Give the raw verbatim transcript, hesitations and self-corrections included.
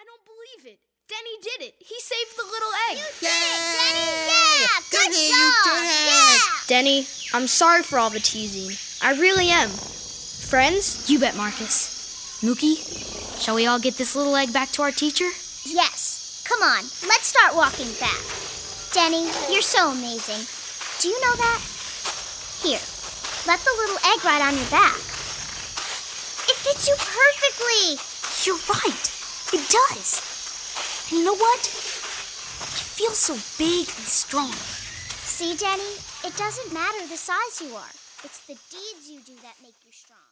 I don't believe it. Denny did it. He saved the little egg. You did Yay! it, Denny! Yeah! Good Denny, job! you did it! Yeah! Denny, I'm sorry for all the teasing. I really am. Friends? You bet, Marcus. Mookie, shall we all get this little egg back to our teacher? Yes. Come on, let's start walking back. Denny, you're so amazing. Do you know that? Here, let the little egg ride on your back. It fits you perfectly. You're right. It does. And you know what? It feels so big and strong. See, Denny? It doesn't matter the size you are. It's the deeds you do that make you strong.